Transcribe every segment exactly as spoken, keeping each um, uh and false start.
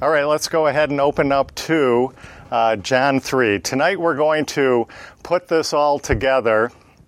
All right, let's go ahead and open up to uh, John three. Tonight we're going to put this all together.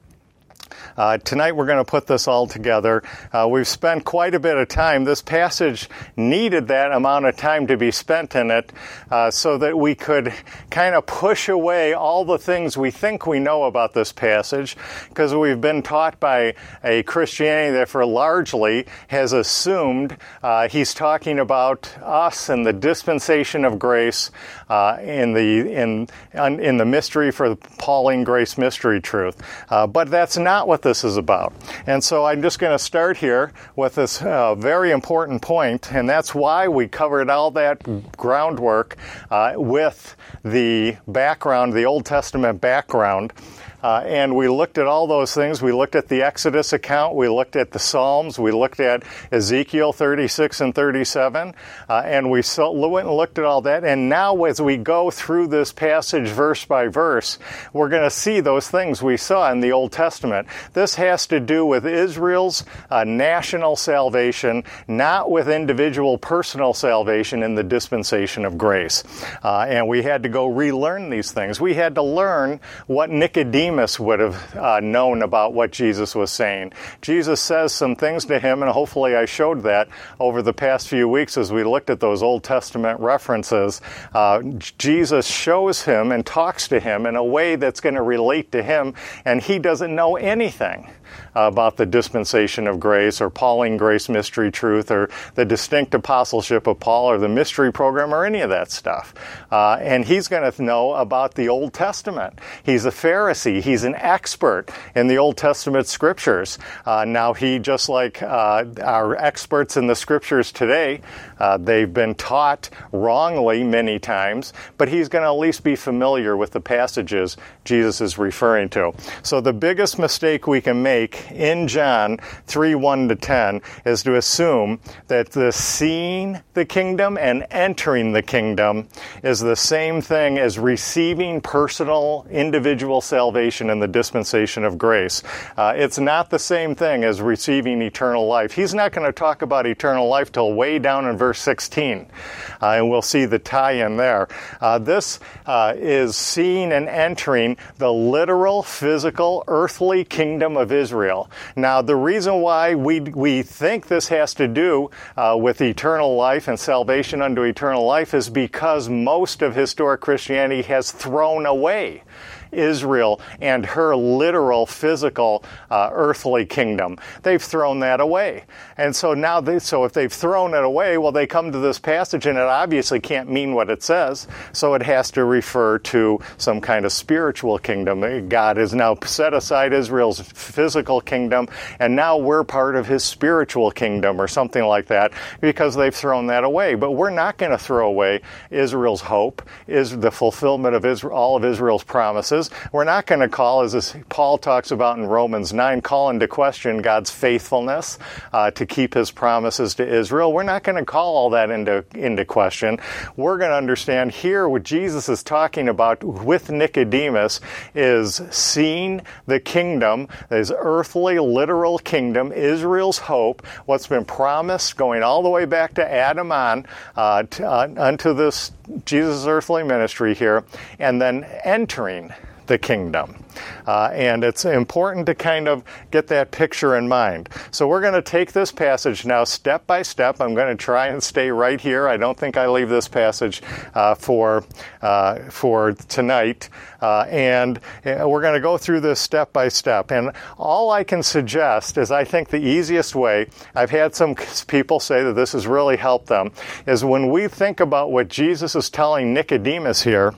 Uh, tonight we're going to put this all together. Uh, we've spent quite a bit of time. This passage needed that amount of time to be spent in it uh, so that we could kind of push away all the things we think we know about this passage, because we've been taught by a Christianity that for largely has assumed uh, he's talking about us and the dispensation of grace uh, in the in in the mystery for the Pauline grace mystery truth. Uh, but that's not what this is about. And so I'm just going to start here with this uh, very important point, and that's why we covered all that groundwork uh, with the background, the Old Testament background. Uh, and we looked at all those things. We looked at the Exodus account. We looked at the Psalms. We looked at Ezekiel thirty-six and thirty-seven. Uh, and we so, went and looked at all that. And now as we go through this passage verse by verse, we're going to see those things we saw in the Old Testament. This has to do with Israel's uh, national salvation, not with individual personal salvation in the dispensation of grace. Uh, and we had to go relearn these things. We had to learn what Nicodemus would have uh, known about what Jesus was saying. Jesus says some things to him, and hopefully I showed that over the past few weeks as we looked at those Old Testament references. Uh, Jesus shows him and talks to him in a way that's going to relate to him, and he doesn't know anything about the dispensation of grace or Pauline grace mystery truth or the distinct apostleship of Paul or the mystery program or any of that stuff. Uh, and he's going to know about the Old Testament. He's a Pharisee. He's an expert in the Old Testament scriptures. Uh, now, he, just like uh, our experts in the scriptures today, uh, they've been taught wrongly many times, but he's going to at least be familiar with the passages Jesus is referring to. So the biggest mistake we can make in John three, one to ten is to assume that the seeing the kingdom and entering the kingdom is the same thing as receiving personal, individual salvation in the dispensation of grace. Uh, it's not the same thing as receiving eternal life. He's not going to talk about eternal life till way down in verse sixteen, uh, and we'll see the tie-in there. Uh, this uh, is seeing and entering the literal, physical, earthly kingdom of Israel. Now, the reason why we we think this has to do uh, with eternal life and salvation unto eternal life is because most of historic Christianity has thrown away Israel and her literal, physical, uh, earthly kingdom. They've thrown that away. And so now, they, so if they've thrown it away, well, they come to this passage and it obviously can't mean what it says, so it has to refer to some kind of spiritual kingdom. God has now set aside Israel's physical kingdom, and now we're part of his spiritual kingdom or something like that, because they've thrown that away. But we're not going to throw away Israel's hope, is the fulfillment of Israel, all of Israel's promises. We're not going to call, as Paul talks about in Romans nine, call into question God's faithfulness uh, to keep his promises to Israel. We're not going to call all that into, into question. We're going to understand here what Jesus is talking about with Nicodemus is seeing the kingdom, his earthly, literal kingdom, Israel's hope, what's been promised going all the way back to Adam on uh, to, uh, unto this Jesus' earthly ministry here, and then entering the kingdom. Uh, and it's important to kind of get that picture in mind. So we're going to take this passage now step by step. I'm going to try and stay right here. I don't think I leave this passage uh, for uh, for tonight. Uh, and we're going to go through this step by step. And all I can suggest is I think the easiest way, I've had some people say that this has really helped them, is when we think about what Jesus is telling Nicodemus here,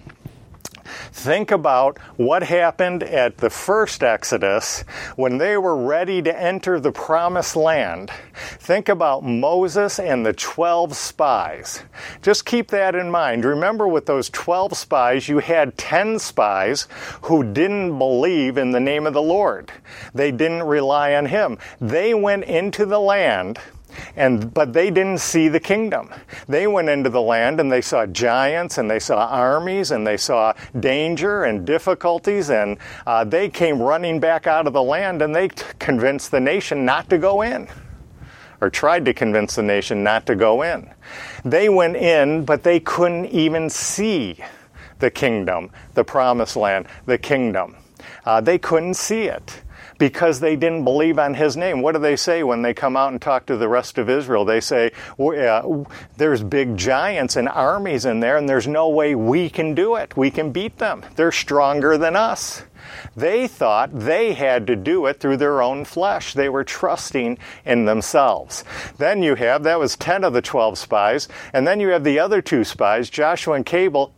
think about what happened at the first Exodus when they were ready to enter the promised land. Think about Moses and the twelve spies. Just keep that in mind. Remember, with those twelve spies, you had ten spies who didn't believe in the name of the Lord. They didn't rely on him. They went into the land, And but they didn't see the kingdom. They went into the land and they saw giants and they saw armies and they saw danger and difficulties, and uh, they came running back out of the land, and they t- convinced the nation not to go in, or tried to convince the nation not to go in. They went in, but they couldn't even see the kingdom, the promised land, the kingdom. Uh, they couldn't see it because they didn't believe on his name. What do they say when they come out and talk to the rest of Israel? They say, uh, there's big giants and armies in there, and there's no way we can do it. We can beat them. They're stronger than us. They thought they had to do it through their own flesh. They were trusting in themselves. Then you have, that was ten of the twelve spies, and then you have the other two spies, Joshua and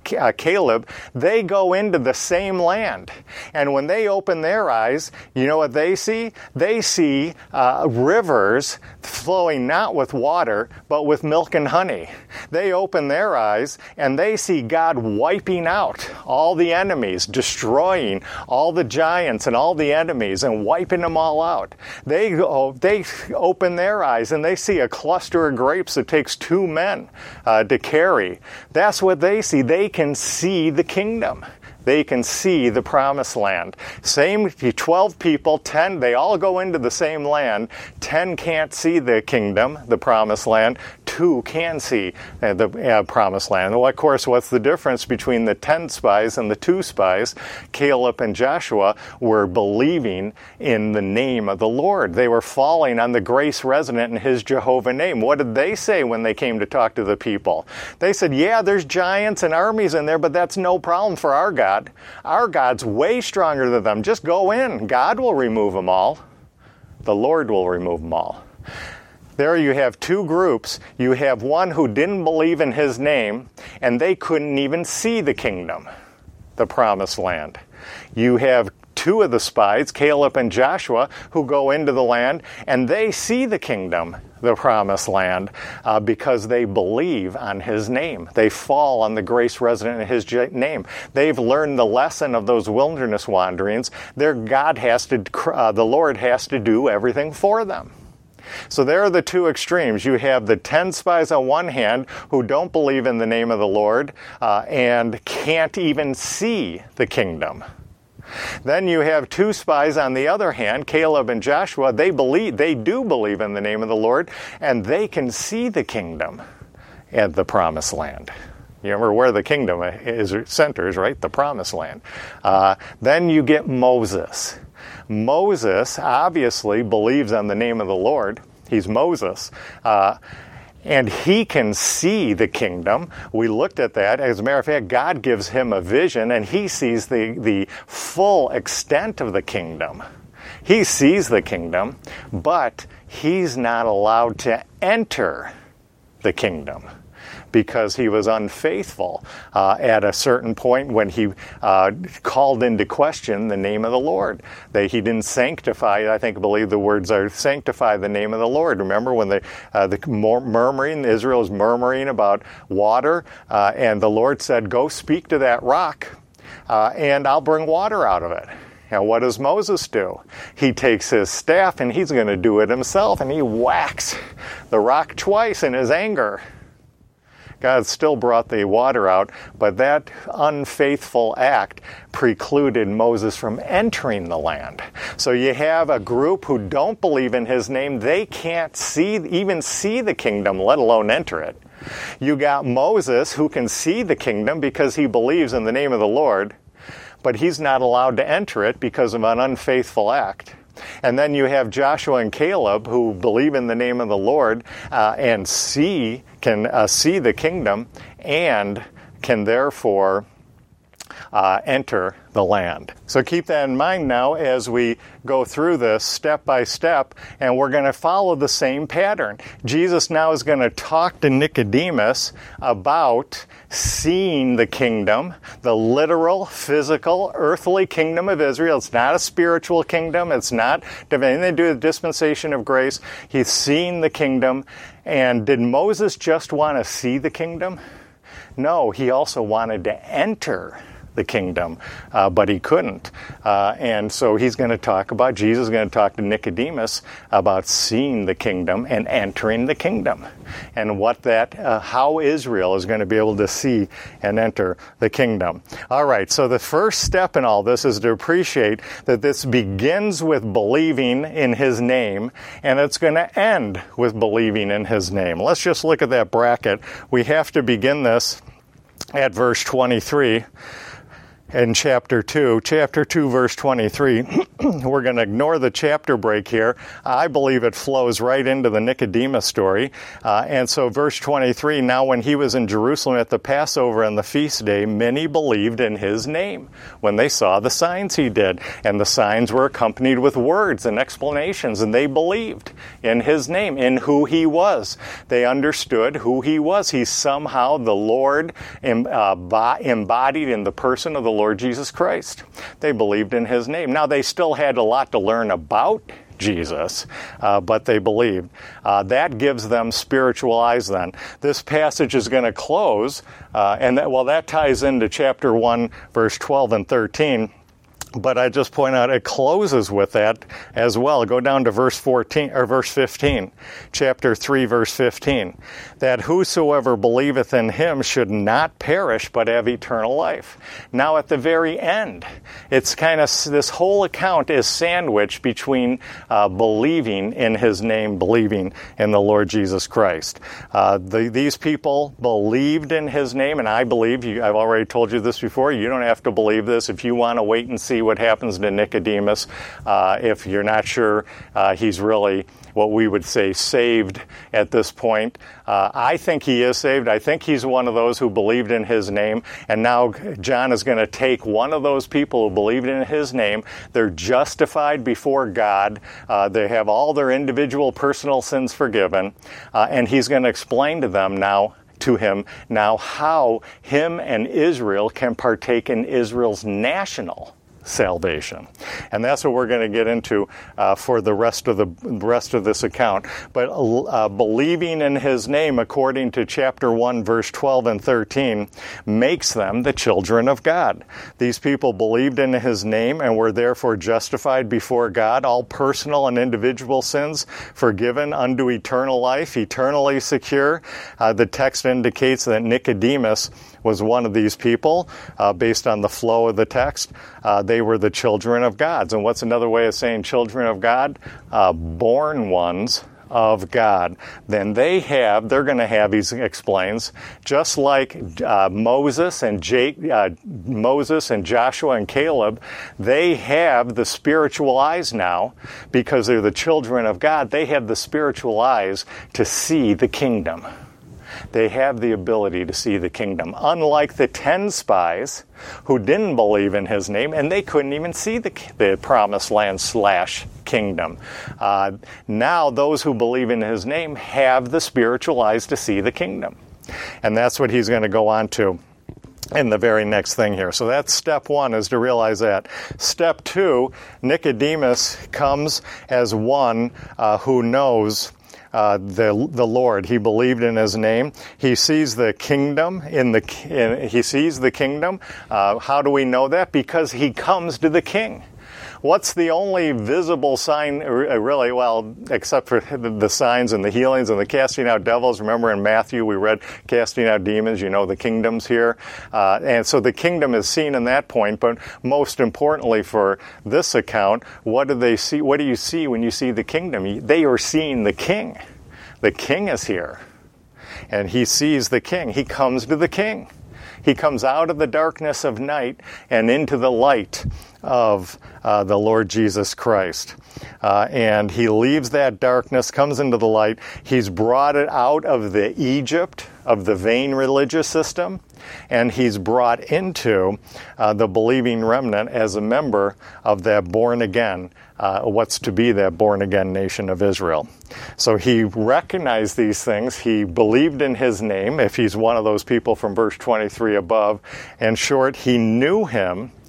Caleb. They go into the same land. And when they open their eyes, you know what they see? They see uh, rivers flowing not with water, but with milk and honey. They open their eyes, and they see God wiping out all the enemies, destroying all the giants and all the enemies and wiping them all out. They oh, they open their eyes and they see a cluster of grapes that takes two men uh, to carry. That's what they see. They can see the kingdom. They can see the promised land. Same, twelve people, ten, they all go into the same land. ten can't see the kingdom, the promised land. Two can see uh, the uh, promised land. Well, of course, what's the difference between the ten spies and the two spies? Caleb and Joshua were believing in the name of the Lord. They were falling on the grace resident in his Jehovah name. What did they say when they came to talk to the people? They said, yeah, there's giants and armies in there, but that's no problem for our God. Our God's way stronger than them. Just go in. God will remove them all. The Lord will remove them all. There you have two groups. You have one who didn't believe in his name, and they couldn't even see the kingdom, the promised land. You have two of the spies, Caleb and Joshua, who go into the land, and they see the kingdom, the promised land, uh, because they believe on his name. They fall on the grace resident in his j- name. They've learned the lesson of those wilderness wanderings. Their God has to, uh, the Lord has to do everything for them. So there are the two extremes. You have the ten spies on one hand who don't believe in the name of the Lord uh, and can't even see the kingdom. Then you have two spies on the other hand, Caleb and Joshua. They believe, they do believe in the name of the Lord, and they can see the kingdom and the promised land. You remember where the kingdom is centers, right? The promised land. Uh, then you get Moses. Moses obviously believes on the name of the Lord. He's Moses. Uh, And he can see the kingdom. We looked at that. As a matter of fact, God gives him a vision, and he sees the, the full extent of the kingdom. He sees the kingdom, but he's not allowed to enter the kingdom because he was unfaithful uh, at a certain point when he uh, called into question the name of the Lord. They, he didn't sanctify, I think, I believe the words are sanctify the name of the Lord. Remember when they, uh, the murmuring, Israel was murmuring about water, uh, and the Lord said, go speak to that rock, uh, and I'll bring water out of it. Now, what does Moses do? He takes his staff, and he's going to do it himself, and he whacks the rock twice in his anger. God still brought the water out, but that unfaithful act precluded Moses from entering the land. So you have a group who don't believe in his name. They can't see, even see the kingdom, let alone enter it. You got Moses who can see the kingdom because he believes in the name of the Lord, but he's not allowed to enter it because of an unfaithful act. And then you have Joshua and Caleb who believe in the name of the Lord uh, and see, can uh, see the kingdom and can therefore uh, enter the land. So keep that in mind now as we go through this step by step, and we're going to follow the same pattern. Jesus now is going to talk to Nicodemus about seeing the kingdom, the literal, physical, earthly kingdom of Israel. It's not a spiritual kingdom. It's not anything to do with the dispensation of grace. He's seeing the kingdom. And did Moses just want to see the kingdom? No, he also wanted to enter the kingdom, uh, but he couldn't. Uh, and so he's going to talk about, Jesus is going to talk to Nicodemus about seeing the kingdom and entering the kingdom, and what that, uh, how Israel is going to be able to see and enter the kingdom. All right, so the first step in all this is to appreciate that this begins with believing in his name, and it's going to end with believing in his name. Let's just look at that bracket. We have to begin this at verse twenty-three. In chapter two, chapter two, verse twenty-three, we're going to ignore the chapter break here. I believe it flows right into the Nicodemus story. Uh, and so verse twenty-three, now when he was in Jerusalem at the Passover and the feast day, many believed in his name when they saw the signs he did. And the signs were accompanied with words and explanations, and they believed in his name, in who he was. They understood who he was. He's somehow the Lord uh, embodied in the person of the Lord Jesus Christ. They believed in his name. Now, they still had a lot to learn about Jesus, uh, but they believed. Uh, that gives them spiritual eyes then. This passage is going to close, uh, and that, well, that ties into chapter one, verse twelve and thirteen. But I just point out it closes with that as well. Go down to verse fourteen or verse fifteen, chapter three, verse fifteen. That whosoever believeth in him should not perish, but have eternal life. Now, at the very end, it's kind of this whole account is sandwiched between uh, believing in his name, believing in the Lord Jesus Christ. Uh, the, these people believed in his name, and I believe. You, I've already told you this before. You don't have to believe this if you want to wait and see what happens to Nicodemus. Uh, if you're not sure uh, he's really what we would say saved at this point. Uh, I think he is saved. I think he's one of those who believed in his name. And now John is going to take one of those people who believed in his name. They're justified before God. Uh, they have all their individual personal sins forgiven. Uh, and he's going to explain to them now to him now how him and Israel can partake in Israel's national salvation. And that's what we're going to get into uh, for the rest of the rest of this account. But uh, believing in his name, according to chapter one, verse twelve and thirteen, makes them the children of God. These people believed in his name and were therefore justified before God, all personal and individual sins forgiven unto eternal life, eternally secure. Uh, the text indicates that Nicodemus was one of these people, uh, based on the flow of the text. Uh, they were the children of God. And what's another way of saying children of God? Uh, born ones of God. Then they have, they're going to have, he explains, just like uh, Moses and Jake, uh, Moses and Joshua and Caleb, they have the spiritual eyes now because they're the children of God. They have the spiritual eyes to see the kingdom. They have the ability to see the kingdom. Unlike the ten spies who didn't believe in his name, and they couldn't even see the, the promised land slash kingdom. Uh, now those who believe in his name have the spiritual eyes to see the kingdom. And that's what he's going to go on to in the very next thing here. So that's step one, is to realize that. Step two, Nicodemus comes as one uh, who knows Uh, the the Lord. He believed in his name. He sees the kingdom in the in, he sees the kingdom. Uh, how do we know that? Because he comes to the king. What's the only visible sign, really, well, except for the signs and the healings and the casting out devils? Remember in Matthew we read casting out demons, you know, the kingdom's here. Uh, and so the kingdom is seen in that point, but most importantly for this account, what do they see? What do you see when you see the kingdom? They are seeing the king. The king is here. And he sees the king. He comes to the king. He comes out of the darkness of night and into the light of uh, the Lord Jesus Christ. Uh, and he leaves that darkness, comes into the light. He's brought it out of the Egypt of the vain religious system, and he's brought into uh, the believing remnant as a member of that born again, uh, what's to be that born again nation of Israel. So he recognized these things. He believed in his name, if he's one of those people from verse twenty-three above. In short, he knew him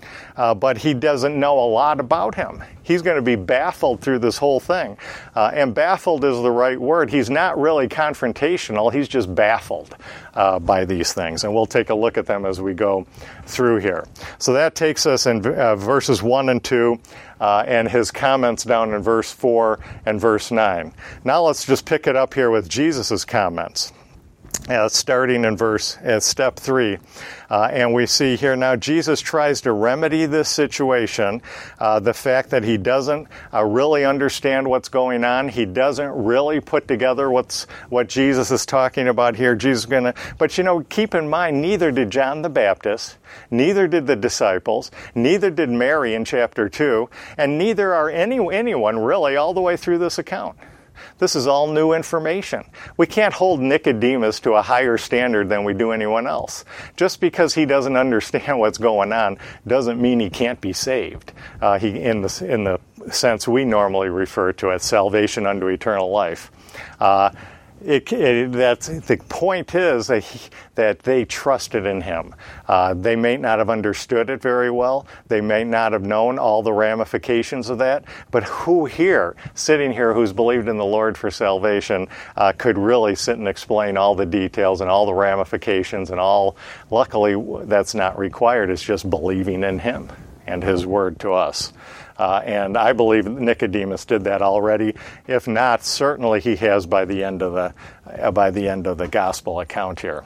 uh, but he doesn't know a lot about him. He's going to be baffled through this whole thing. Uh, and baffled is the right word. He's not really confrontational. He's just baffled uh, by these things. And we'll take a look at them as we go through here. So that takes us in uh, verses one and two, uh, and his comments down in verse four and verse nine. Now let's just pick it up here with Jesus' comments. Uh, starting in verse uh, step three, uh, and we see here now Jesus tries to remedy this situation, uh, the fact that he doesn't uh, really understand what's going on. He doesn't really put together what's what Jesus is talking about here. Jesus is gonna, but you know, keep in mind, neither did John the Baptist, neither did the disciples, neither did Mary in chapter two, and neither are any anyone really all the way through this account. This is all new information. We can't hold Nicodemus to a higher standard than we do anyone else. Just because he doesn't understand what's going on doesn't mean he can't be saved. Uh, he, in the in the sense we normally refer to it, salvation unto eternal life. Uh, It, it, that's, the point is that, he, that they trusted in him. Uh, they may not have understood it very well. They may not have known all the ramifications of that. But who here, sitting here, who's believed in the Lord for salvation, uh, could really sit and explain all the details and all the ramifications and all? Luckily, that's not required. It's just believing in him and his word to us. Uh, and I believe Nicodemus did that already. If not, certainly he has by the end of the uh, by the end of the gospel account here.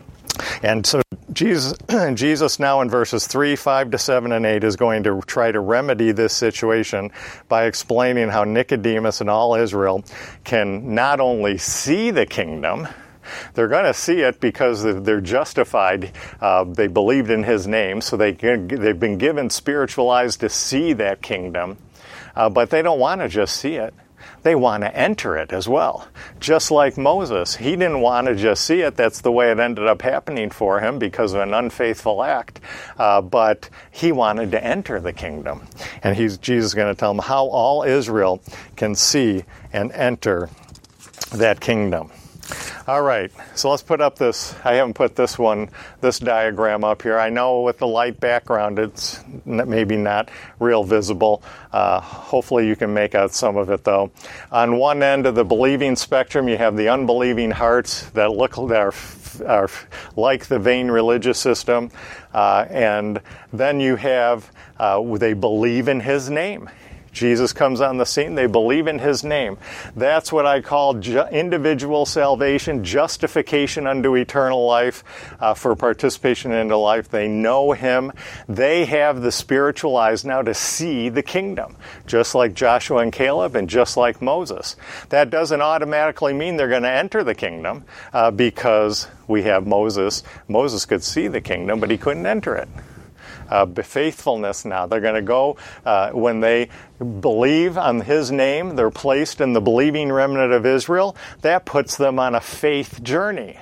And so Jesus, Jesus now in verses three, five to seven, and eight is going to try to remedy this situation by explaining how Nicodemus and all Israel can not only see the kingdom. They're going to see it because they're justified. Uh, they believed in his name, so they, they've been given spiritual eyes to see that kingdom. Uh, but they don't want to just see it. They want to enter it as well. Just like Moses. He didn't want to just see it. That's the way it ended up happening for him because of an unfaithful act. Uh, but he wanted to enter the kingdom. And he's, Jesus is going to tell him how all Israel can see and enter that kingdom. All right, so let's put up this, I haven't put this one, this diagram up here. I know with the light background it's maybe not real visible. Uh, hopefully you can make out some of it though. On one end of the believing spectrum you have the unbelieving hearts that look that are, are like the vain religious system. Uh, and then you have, uh, they believe in his name. Jesus comes on the scene. They believe in his name. That's what I call ju- individual salvation, justification unto eternal life, uh, for participation into life. They know him. They have the spiritual eyes now to see the kingdom, just like Joshua and Caleb and just like Moses. That doesn't automatically mean they're going to enter the kingdom uh, because we have Moses. Moses could see the kingdom, but he couldn't enter it. Uh, faithfulness now. They're going to go, uh, when they believe on his name, they're placed in the believing remnant of Israel. That puts them on a faith journey.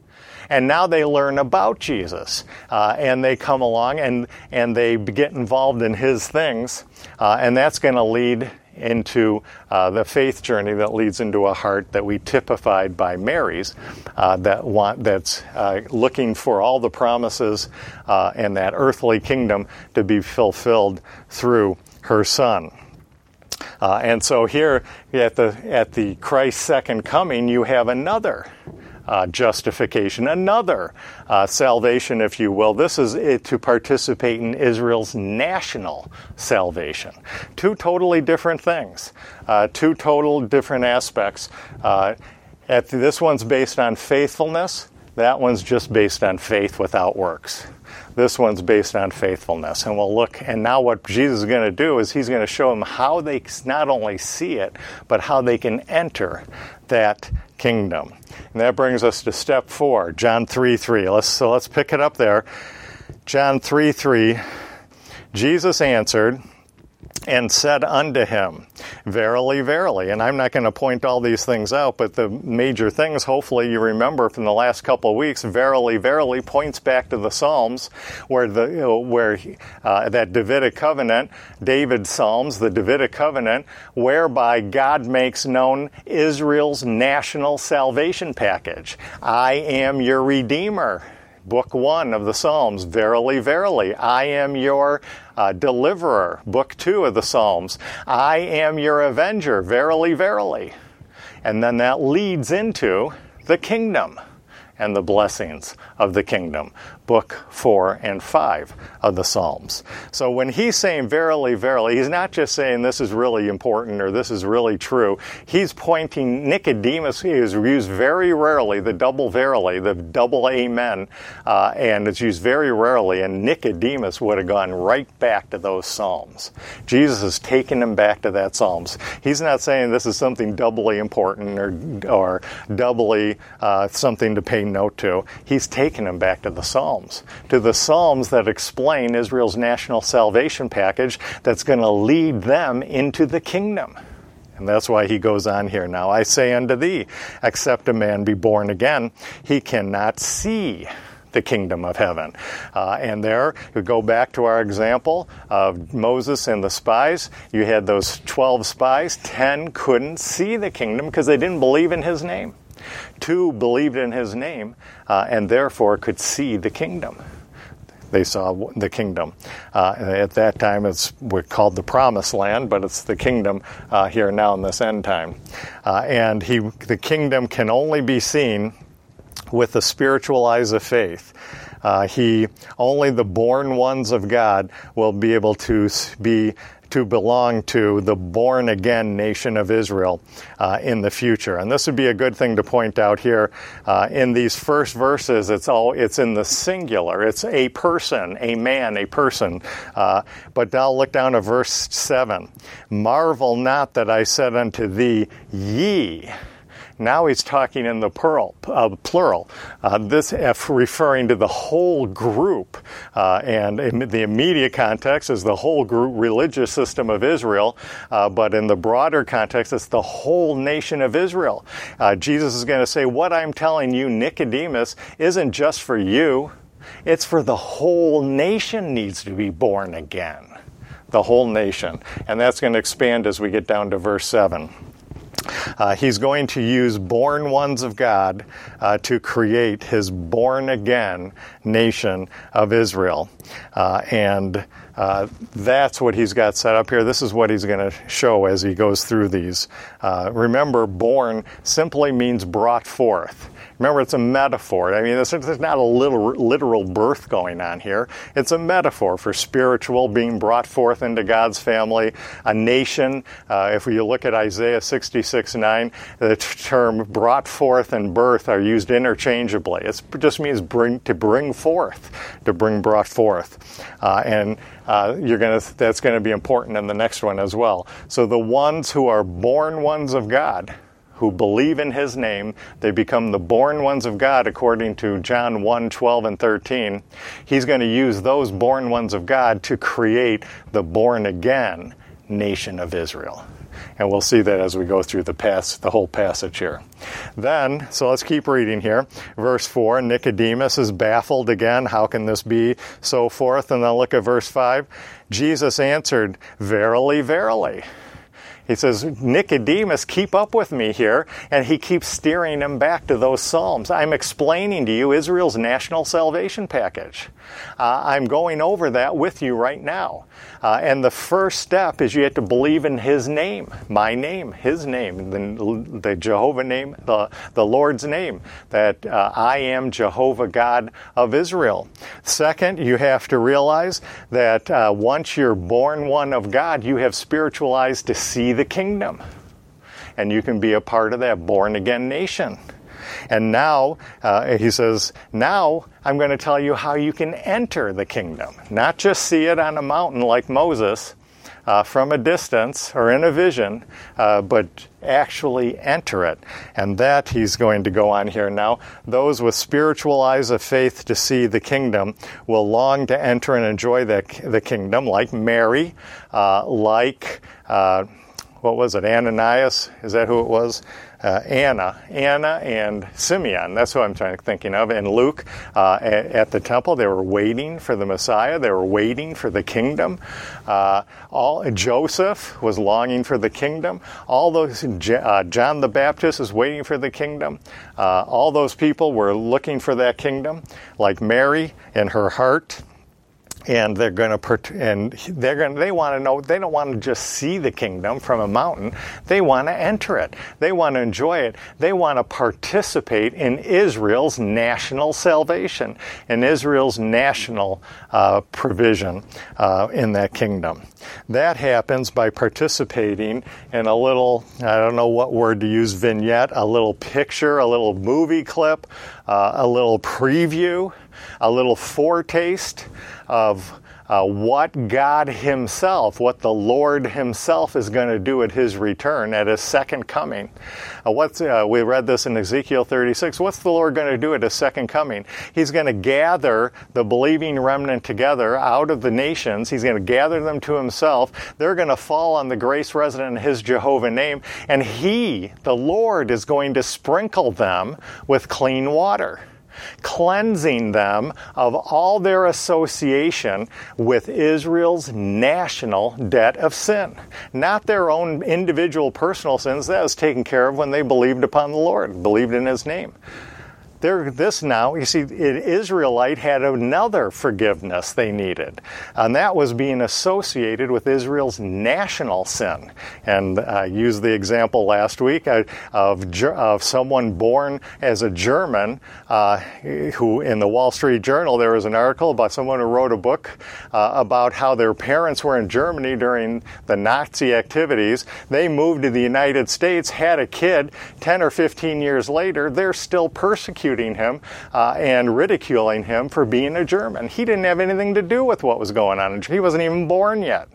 And now they learn about Jesus. Uh, and they come along and, and they get involved in his things. Uh, and that's going to lead into uh, the faith journey that leads into a heart that we typified by Mary's, uh, that want that's uh, looking for all the promises uh, and that earthly kingdom to be fulfilled through her Son. Uh, and so here at the at the Christ's second coming, you have another Uh, justification, another uh, salvation, if you will. This is it to participate in Israel's national salvation. Two totally different things, uh, two total different aspects. Uh, at the, this one's based on faithfulness. That one's just based on faith without works. This one's based on faithfulness. And we'll look, and now what Jesus is going to do is he's going to show them how they not only see it, but how they can enter that kingdom. And that brings us to step four, John three three. Let's, so let's pick it up there. John three three. Jesus answered and said unto him, verily, verily. And I'm not going to point all these things out, but the major things, hopefully you remember from the last couple of weeks, verily, verily points back to the Psalms, where the you know, where uh, that Davidic covenant, David's Psalms, the Davidic covenant, whereby God makes known Israel's national salvation package. I am your Redeemer. Book one of the Psalms, verily, verily, I am your uh, deliverer. Book two of the Psalms, I am your avenger, verily, verily. And then that leads into the kingdom and the blessings of the kingdom. Book four and five of the Psalms. So when he's saying verily, verily, he's not just saying this is really important or this is really true. He's pointing, Nicodemus is used very rarely, the double verily, the double amen, uh, and it's used very rarely, and Nicodemus would have gone right back to those Psalms. Jesus is taking him back to that Psalms. He's not saying this is something doubly important or, or doubly uh, something to pay note to. He's taking him back to the Psalms. To the Psalms that explain Israel's national salvation package that's going to lead them into the kingdom. And that's why he goes on here. Now I say unto thee, except a man be born again, he cannot see the kingdom of heaven. Uh, and there, we go back to our example of Moses and the spies. You had those twelve spies. Ten couldn't see the kingdom because they didn't believe in his name. Two believed in his name uh, and therefore could see the kingdom. They saw the kingdom. Uh, at that time, it's we're called the Promised Land, but it's the kingdom uh, here now in this end time. Uh, and he, the kingdom can only be seen with the spiritual eyes of faith. Uh, he only the born ones of God will be able to be to belong to the born-again nation of Israel uh, in the future. And this would be a good thing to point out here. Uh, in these first verses, it's all it's in the singular. It's a person, a man, a person. Uh, but now look down at verse seven. Marvel not that I said unto thee, ye. Now he's talking in the plural. Uh, plural. Uh, this F referring to the whole group, uh, and in the immediate context is the whole group religious system of Israel, uh, but in the broader context, it's the whole nation of Israel. Uh, Jesus is going to say, what I'm telling you, Nicodemus, isn't just for you. It's for the whole nation needs to be born again. The whole nation. And that's going to expand as we get down to verse seven. Uh, he's going to use born ones of God uh, to create his born-again nation of Israel. Uh, and uh, that's what he's got set up here. This is what he's going to show as he goes through these. Uh, remember, born simply means brought forth. Remember, it's a metaphor. I mean, there's not a little literal birth going on here. It's a metaphor for spiritual being brought forth into God's family, a nation. Uh, if you look at Isaiah sixty-six nine, the term brought forth and birth are used interchangeably. It's, it just means bring to bring forth, to bring brought forth. Uh, and uh, you're gonna that's going to be important in the next one as well. So the ones who are born ones of God, who believe in his name, they become the born ones of God according to John one, twelve, and thirteen. He's going to use those born ones of God to create the born-again nation of Israel. And we'll see that as we go through the pass, the whole passage here. Then, so let's keep reading here. Verse four, Nicodemus is baffled again. How can this be? So forth. And then look at verse five. Jesus answered, verily, verily. He says, Nicodemus, keep up with me here, and he keeps steering him back to those Psalms. I'm explaining to you Israel's national salvation package. Uh, I'm going over that with you right now. Uh, and the first step is you have to believe in his name, my name, his name, the, the Jehovah name, the, the Lord's name, that uh, I am Jehovah God of Israel. Second, you have to realize that uh, once you're born one of God, you have spiritual eyes to see the kingdom. And you can be a part of that born-again nation. And now, uh, he says, now I'm going to tell you how you can enter the kingdom. Not just see it on a mountain like Moses uh, from a distance or in a vision, uh, but actually enter it. And that he's going to go on here now. Those with spiritual eyes of faith to see the kingdom will long to enter and enjoy the, the kingdom, like Mary, uh, like... Uh, what was it, Ananias? Is that who it was? Uh, Anna, Anna and Simeon. That's who I'm trying to thinking of. And Luke, uh, at, at the temple, they were waiting for the Messiah. They were waiting for the kingdom. Uh, all Joseph was longing for the kingdom. All those, uh, John the Baptist is waiting for the kingdom. Uh, all those people were looking for that kingdom, like Mary in her heart. And they're going to, and they're going. They want to know. They don't want to just see the kingdom from a mountain. They want to enter it. They want to enjoy it. They want to participate in Israel's national salvation, in Israel's national uh, provision uh, in that kingdom. That happens by participating in a little, I don't know what word to use, vignette, a little picture, a little movie clip, uh, a little preview, a little foretaste of uh, what God himself, what the Lord himself is going to do at his return, at his second coming. Uh, what's, uh, we read this in Ezekiel thirty-six. What's the Lord going to do at his second coming? He's going to gather the believing remnant together out of the nations. He's going to gather them to himself. They're going to fall on the grace resident in his Jehovah name. And he, the Lord, is going to sprinkle them with clean water, cleansing them of all their association with Israel's national debt of sin. Not their own individual personal sins. That was taken care of when they believed upon the Lord, believed in his name. There, this now, you see, an Israelite had another forgiveness they needed, and that was being associated with Israel's national sin. And I used the example last week of, of someone born as a German, uh, who in the Wall Street Journal there was an article about someone who wrote a book uh, about how their parents were in Germany during the Nazi activities. They moved to the United States, had a kid. ten or fifteen years later, they're still persecuted him uh, and ridiculing him for being a German. He didn't have anything to do with what was going on. He wasn't even born yet.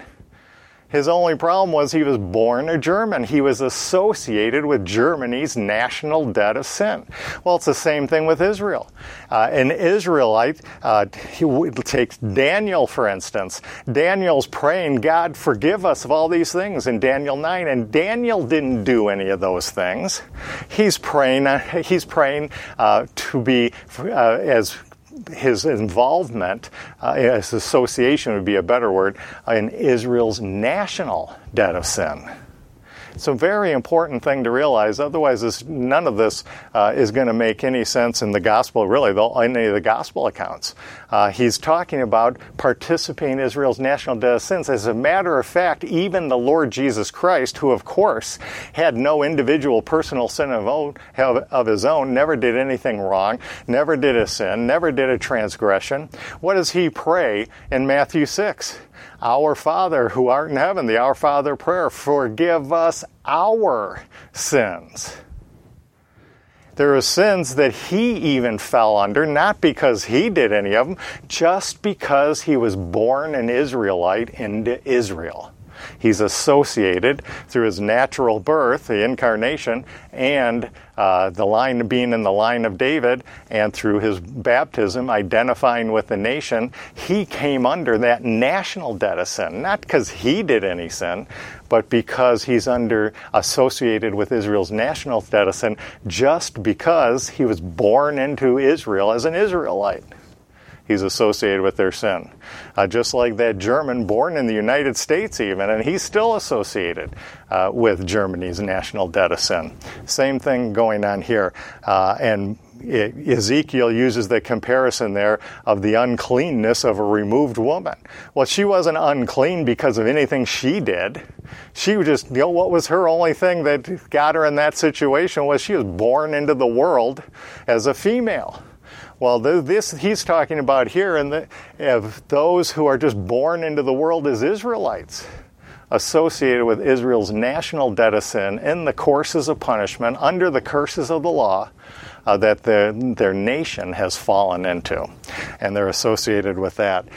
His only problem was he was born a German. He was associated with Germany's national debt of sin. Well, it's the same thing with Israel. Uh, an Israelite, uh, he takes Daniel, for instance. Daniel's praying, God, forgive us of all these things in Daniel nine, and Daniel didn't do any of those things. He's praying, uh, he's praying uh, to be uh, as his involvement, uh, his association would be a better word, uh, in Israel's national debt of sin. It's a very important thing to realize. Otherwise, this, none of this uh, is going to make any sense in the gospel, really, the, any of the gospel accounts. Uh, he's talking about participating in Israel's national debt of sins. As a matter of fact, even the Lord Jesus Christ, who, of course, had no individual personal sin of, own, of his own, never did anything wrong, never did a sin, never did a transgression. What does he pray in Matthew six? Our Father who art in heaven, the Our Father prayer, forgive us our sins. There are sins that he even fell under, not because he did any of them, just because he was born an Israelite into Israel. He's associated through his natural birth, the incarnation, and uh, the line being in the line of David, and through his baptism, identifying with the nation. He came under that national debt of sin, not because he did any sin, but because he's under associated with Israel's national debt of sin, just because he was born into Israel as an Israelite. He's associated with their sin. Uh, just like that German born in the United States even, and he's still associated uh, with Germany's national debt of sin. Same thing going on here. Uh, and it, Ezekiel uses the comparison there of the uncleanness of a removed woman. Well, she wasn't unclean because of anything she did. She just, you know, what was her only thing that got her in that situation was she was born into the world as a female. Well, this he's talking about here, and the, of those who are just born into the world as Israelites, associated with Israel's national debt of sin in the courses of punishment, under the curses of the law uh, that the, their nation has fallen into, and they're associated with that.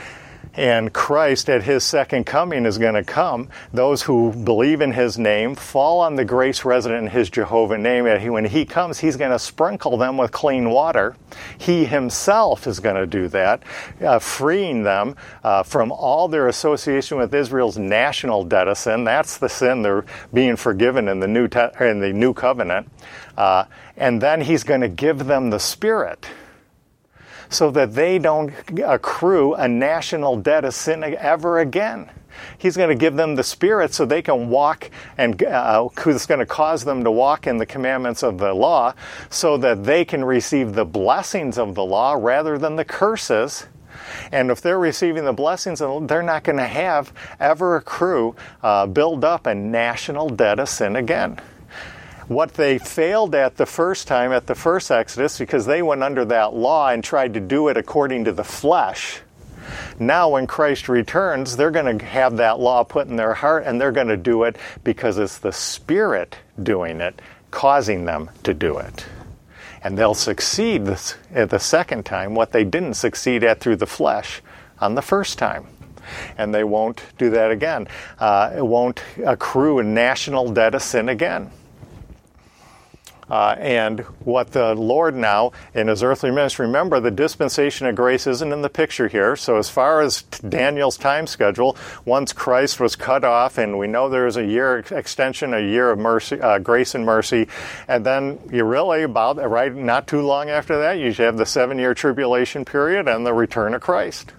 And Christ at his second coming is going to come. Those who believe in his name fall on the grace resident in his Jehovah name. And when he comes, he's going to sprinkle them with clean water. He himself is going to do that, uh, freeing them uh, from all their association with Israel's national debt of sin. That's the sin they're being forgiven in the new, te- in the new covenant. Uh, and then he's going to give them the Spirit, so that they don't accrue a national debt of sin ever again. He's going to give them the Spirit so they can walk, and uh, who's going to cause them to walk in the commandments of the law, so that they can receive the blessings of the law rather than the curses. And if they're receiving the blessings, they're not going to have ever accrue, uh, build up a national debt of sin again. What they failed at the first time, at the first Exodus, because they went under that law and tried to do it according to the flesh. Now when Christ returns, they're going to have that law put in their heart, and they're going to do it because it's the Spirit doing it, causing them to do it. And they'll succeed this, at the second time what they didn't succeed at through the flesh on the first time. And they won't do that again. Uh, it won't accrue a national debt of sin again. Uh, and what the Lord now, in his earthly ministry, remember the dispensation of grace isn't in the picture here. So as far as Daniel's time schedule, once Christ was cut off, and we know there is a year extension, a year of mercy, uh, grace and mercy, and then you really, about right, not too long after that, you have the seven-year tribulation period and the return of Christ.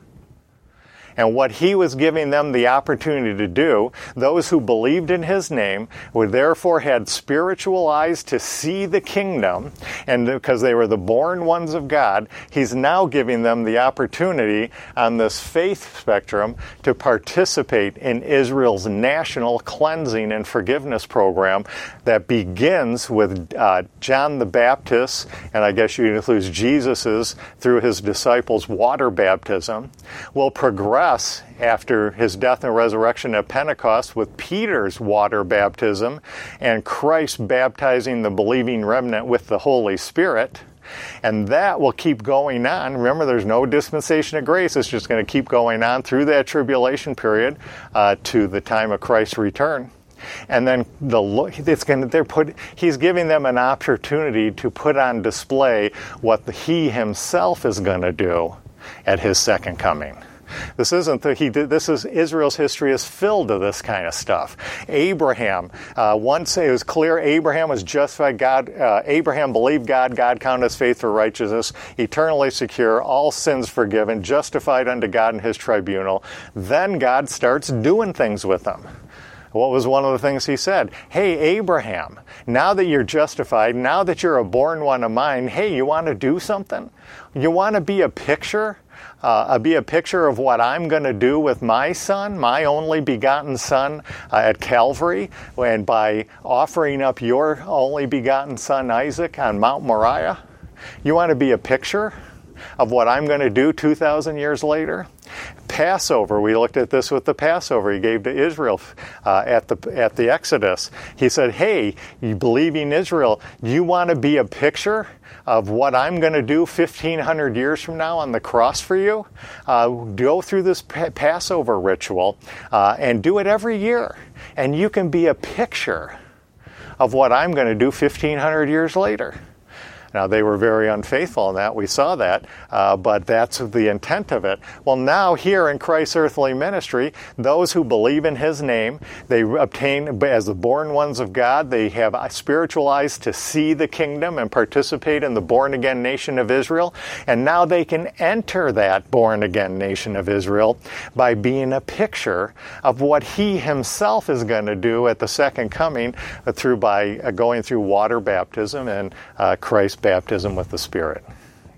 And what he was giving them the opportunity to do, those who believed in his name, were therefore had spiritual eyes to see the kingdom, and because they were the born ones of God, he's now giving them the opportunity on this faith spectrum to participate in Israel's national cleansing and forgiveness program that begins with uh, John the Baptist, and I guess you include Jesus's, through his disciples' water baptism, will progress after his death and resurrection at Pentecost with Peter's water baptism and Christ baptizing the believing remnant with the Holy Spirit. And that will keep going on. Remember, there's no dispensation of grace. It's just going to keep going on through that tribulation period uh, to the time of Christ's return. And then the it's going to, they're put, he's giving them an opportunity to put on display what the, he himself is going to do at his second coming. This isn't the, he did, this is Israel's history is filled with this kind of stuff. Abraham, uh, once it was clear Abraham was justified, God, uh, Abraham believed God, God counted his faith for righteousness, eternally secure, all sins forgiven, justified unto God in his tribunal. Then God starts doing things with them. What was one of the things he said? Hey, Abraham, now that you're justified, now that you're a born one of mine, hey, you want to do something? You want to be a picture? Uh, be a picture of what I'm going to do with my son, my only begotten son uh, at Calvary, and by offering up your only begotten son Isaac on Mount Moriah? You want to be a picture of what I'm going to do two thousand years later? Passover, we looked at this with the Passover he gave to Israel uh, at the at the Exodus. He said, hey, you believing Israel, you want to be a picture of what I'm going to do fifteen hundred years from now on the cross for you? Uh, go through this pa- Passover ritual uh, and do it every year. And you can be a picture of what I'm going to do fifteen hundred years later. Now, they were very unfaithful in that. We saw that. Uh, but that's the intent of it. Well, now here in Christ's earthly ministry, those who believe in his name, they obtain, as the born ones of God, they have spiritual eyes to see the kingdom and participate in the born-again nation of Israel. And now they can enter that born-again nation of Israel by being a picture of what he himself is going to do at the second coming uh, through by uh, going through water baptism and uh, Christ's baptism with the Spirit,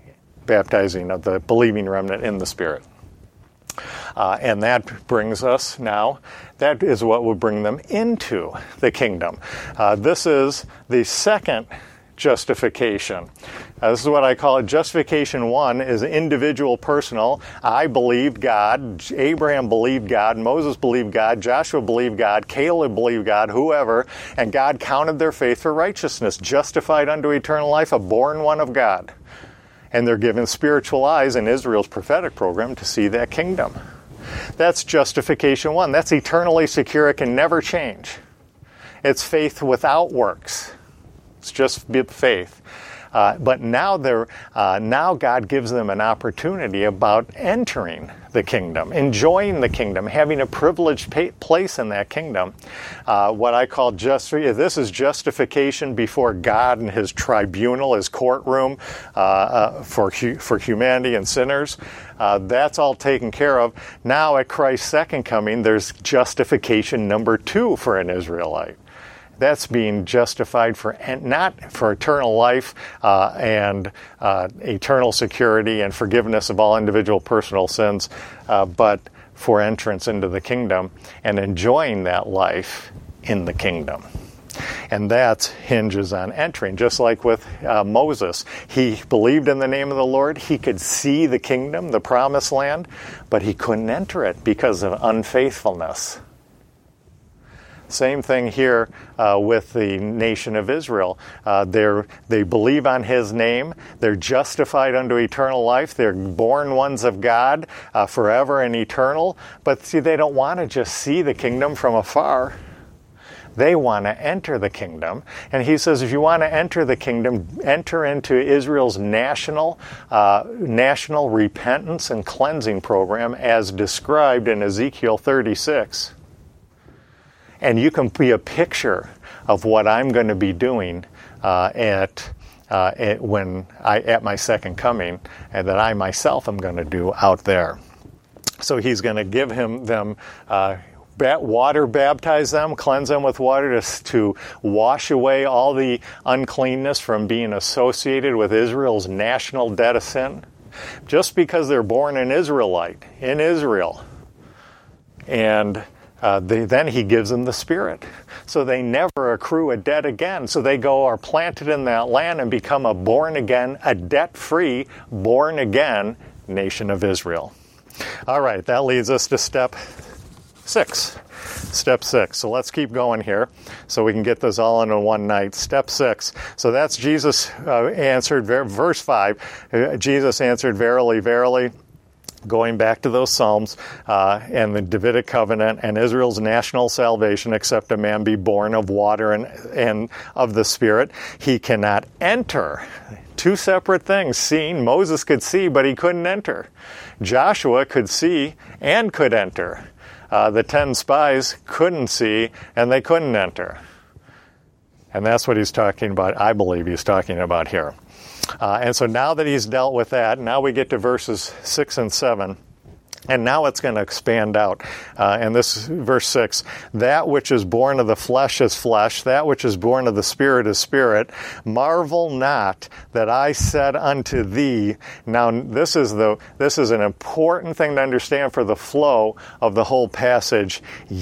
baptizing of the believing remnant in the Spirit. Uh, and that brings us now, that is what will bring them into the kingdom. Uh, this is the second justification. Uh, this is what I call it. Justification one is individual, personal. I believed God. Abraham believed God. Moses believed God. Joshua believed God. Caleb believed God. Whoever. And God counted their faith for righteousness. Justified unto eternal life, a born one of God. And they're given spiritual eyes in Israel's prophetic program to see that kingdom. That's justification one. That's eternally secure. It can never change. It's faith without works. It's just faith. Uh, but now they're uh, now God gives them an opportunity about entering the kingdom, enjoying the kingdom, having a privileged pa- place in that kingdom. Uh, what I call just this is justification before God and His tribunal, His courtroom uh, uh, for hu- for humanity and sinners. Uh, that's all taken care of. Now at Christ's second coming, there's justification number two for an Israelite. That's being justified for not for eternal life uh, and uh, eternal security and forgiveness of all individual personal sins, uh, but for entrance into the kingdom and enjoying that life in the kingdom. And that hinges on entering, just like with uh, Moses. He believed in the name of the Lord. He could see the kingdom, the promised land, but he couldn't enter it because of unfaithfulness. Same thing here uh, with the nation of Israel. Uh, they're, they believe on His name. They're justified unto eternal life. They're born ones of God uh, forever and eternal. But see, they don't want to just see the kingdom from afar. They want to enter the kingdom. And He says, if you want to enter the kingdom, enter into Israel's national, uh, national repentance and cleansing program as described in Ezekiel thirty-six. And you can be a picture of what I'm going to be doing uh, at, uh, at when I at my second coming, and that I myself am going to do out there. So He's going to give him them uh, water, baptize them, cleanse them with water to, to wash away all the uncleanness from being associated with Israel's national debt of sin, just because they're born an Israelite in Israel, and Uh, they, then He gives them the Spirit. So they never accrue a debt again. So they go, are planted in that land and become a born again, a debt-free, born again nation of Israel. All right, that leads us to step six. Step six. So let's keep going here so we can get this all into one night. Step six. So that's Jesus uh, answered, verse five. Uh, Jesus answered, verily, verily. Going back to those Psalms uh, and the Davidic covenant and Israel's national salvation, except a man be born of water and, and of the Spirit, he cannot enter. Two separate things. Seeing, Moses could see, but he couldn't enter. Joshua could see and could enter. Uh, the ten spies couldn't see and they couldn't enter. And that's what he's talking about, I believe he's talking about here. Uh, and so now that he's dealt with that, now we get to verses six and seven. And now it's going to expand out. Uh, and this, verse six, that which is born of the flesh is flesh, that which is born of the Spirit is spirit. Marvel not that I said unto thee. Now this is the this is an important thing to understand for the flow of the whole passage.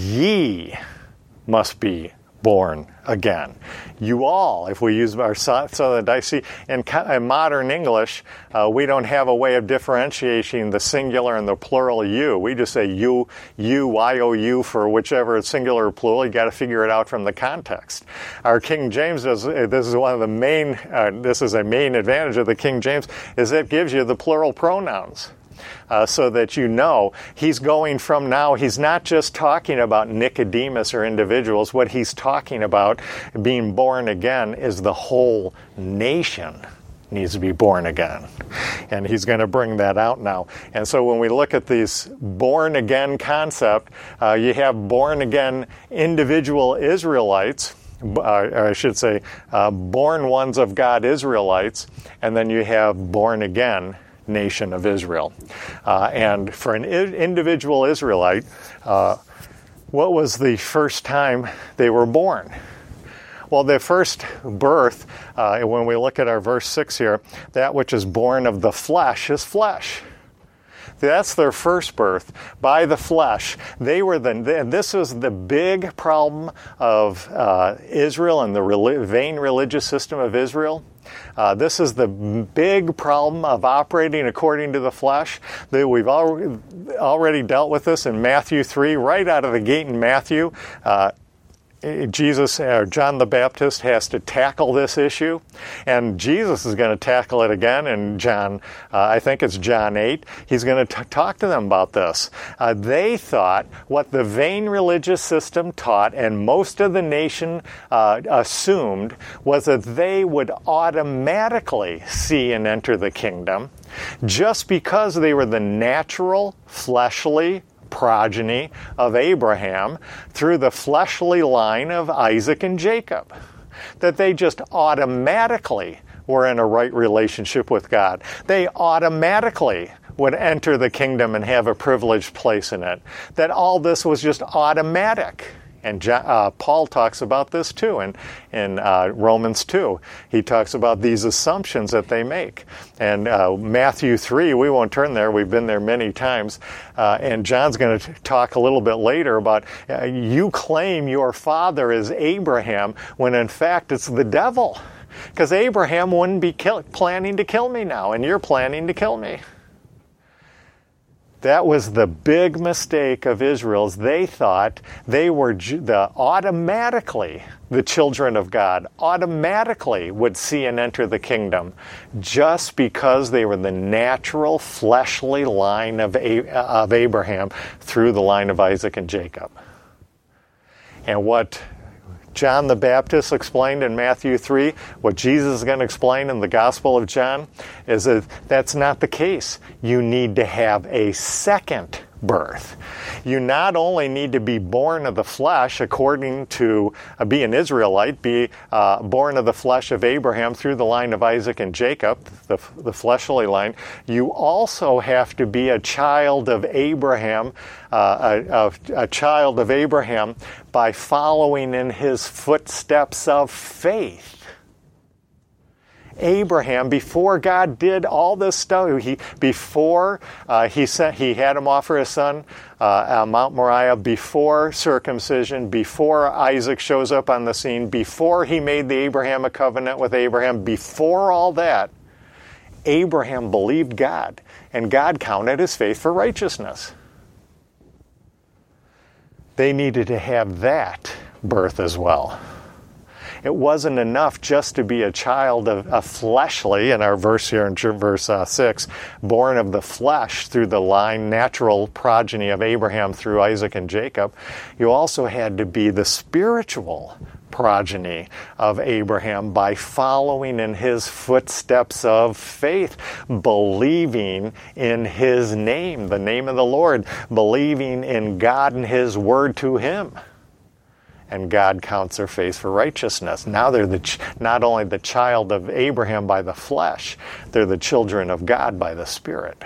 Ye must be born again. You all, if we use our Southern Dice, in, in modern English, uh, we don't have a way of differentiating the singular and the plural you. We just say you, you, Y O U for whichever is singular or plural. You got to figure it out from the context. Our King James does. This is one of the main. Uh, this is a main advantage of the King James is it gives you the plural pronouns. Uh, so that you know he's going from now, he's not just talking about Nicodemus or individuals. What he's talking about, being born again, is the whole nation needs to be born again. And he's going to bring that out now. And so when we look at this born again concept, uh, you have born again individual Israelites, Uh, I should say, uh, born ones of God Israelites, and then you have born again nation of Israel. Uh, and for an I- individual Israelite, uh, what was the first time they were born? Well, the first birth, uh, when we look at our verse six here, that which is born of the flesh is flesh. That's their first birth, by the flesh. They were the. This was the big problem of uh, Israel and the rel- vain religious system of Israel. Uh, this is the big problem of operating according to the flesh. That we've al- already dealt with this in Matthew three, right out of the gate in Matthew. Uh, Jesus, or John the Baptist, has to tackle this issue, and Jesus is going to tackle it again in John, uh, I think it's John eight. He's going to talk to them about this. Uh, they thought what the vain religious system taught, and most of the nation uh, assumed, was that they would automatically see and enter the kingdom just because they were the natural, fleshly progeny of Abraham through the fleshly line of Isaac and Jacob. That they just automatically were in a right relationship with God. They automatically would enter the kingdom and have a privileged place in it. That all this was just automatic. And uh, Paul talks about this too in, in uh, Romans two. He talks about these assumptions that they make. And uh, Matthew three, we won't turn there. We've been there many times. Uh, and John's going to talk a little bit later about uh, you claim your father is Abraham when in fact it's the devil. Because Abraham wouldn't be kill- planning to kill me now, and you're planning to kill me. That was the big mistake of Israel. Is they thought they were the automatically the children of God, automatically would see and enter the kingdom just because they were the natural fleshly line of, A- of Abraham through the line of Isaac and Jacob. And what John the Baptist explained in Matthew three, what Jesus is going to explain in the Gospel of John, is that that's not the case. You need to have a second birth. You not only need to be born of the flesh, according to uh, be an Israelite, be uh, born of the flesh of Abraham through the line of Isaac and Jacob, the, the fleshly line, you also have to be a child of Abraham, uh, a, a, a child of Abraham by following in his footsteps of faith. Abraham, before God did all this stuff, he before uh, he sent, he had him offer his son uh, on Mount Moriah, before circumcision, before Isaac shows up on the scene, before he made the Abrahamic covenant with Abraham, before all that, Abraham believed God, and God counted his faith for righteousness. They needed to have that birth as well. It wasn't enough just to be a child of a fleshly, in our verse here in verse uh, six, born of the flesh through the line, natural progeny of Abraham through Isaac and Jacob. You also had to be the spiritual progeny of Abraham by following in his footsteps of faith, believing in his name, the name of the Lord, believing in God and his word to him. And God counts their faith for righteousness. Now they're the ch- not only the child of Abraham by the flesh, they're the children of God by the Spirit.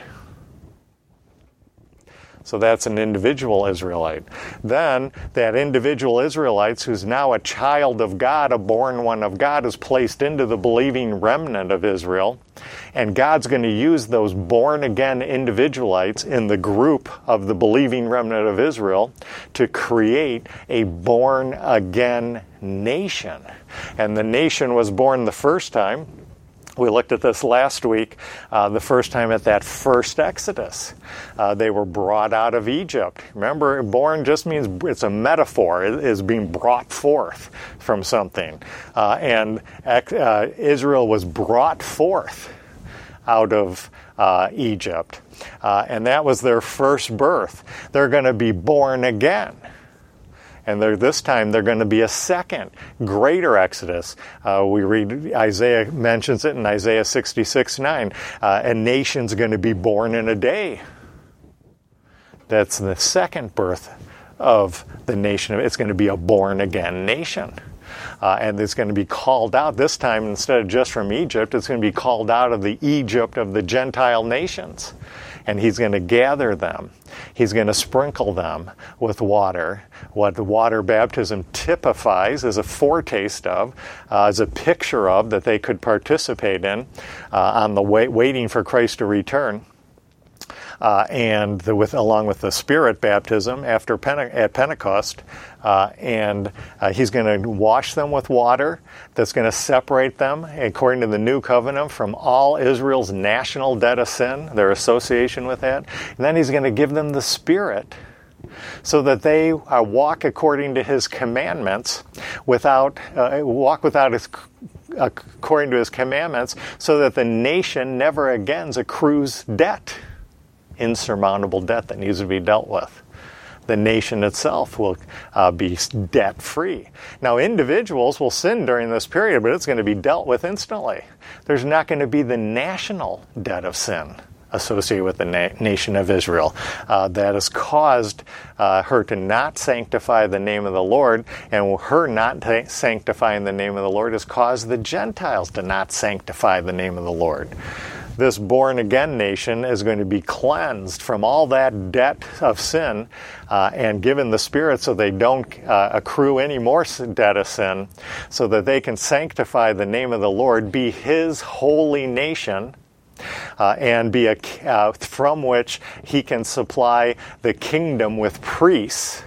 So that's an individual Israelite. Then that individual Israelite, who's now a child of God, a born one of God, is placed into the believing remnant of Israel. And God's going to use those born-again individualites in the group of the believing remnant of Israel to create a born-again nation. And the nation was born the first time. We looked at this last week, uh, the first time at that first Exodus. Uh, they were brought out of Egypt. Remember, born just means, it's a metaphor, it is being brought forth from something. Uh, and uh, Israel was brought forth out of uh, Egypt. Uh, and that was their first birth. They're going to be born again. And they're, this time they're going to be a second, greater Exodus. Uh, we read, Isaiah mentions it in Isaiah sixty-six nine. Uh, a nation's going to be born in a day. That's the second birth of the nation. It's going to be a born-again nation. Uh, and it's going to be called out, this time instead of just from Egypt, it's going to be called out of the Egypt of the Gentile nations. And he's going to gather them. He's going to sprinkle them with water. What the water baptism typifies, is a foretaste of, uh, as a picture of, that they could participate in uh, on the way, waiting for Christ to return. Uh, and the, with along with the Spirit baptism after Pente- at Pentecost, uh, and uh, he's going to wash them with water that's going to separate them, according to the new covenant, from all Israel's national debt of sin, their association with that. And then he's going to give them the Spirit so that they uh, walk according to his commandments, without uh, walk without his according to his commandments, so that the nation never again accrues debt, insurmountable debt that needs to be dealt with. The nation itself will uh, be debt-free. Now, individuals will sin during this period, but it's going to be dealt with instantly. There's not going to be the national debt of sin associated with the na- nation of Israel uh, that has caused uh, her to not sanctify the name of the Lord, and her not ta- sanctifying the name of the Lord has caused the Gentiles to not sanctify the name of the Lord. This born-again nation is going to be cleansed from all that debt of sin uh, and given the Spirit so they don't uh, accrue any more debt of sin, so that they can sanctify the name of the Lord, be his holy nation, Uh, and be a, uh, from which he can supply the kingdom with priests.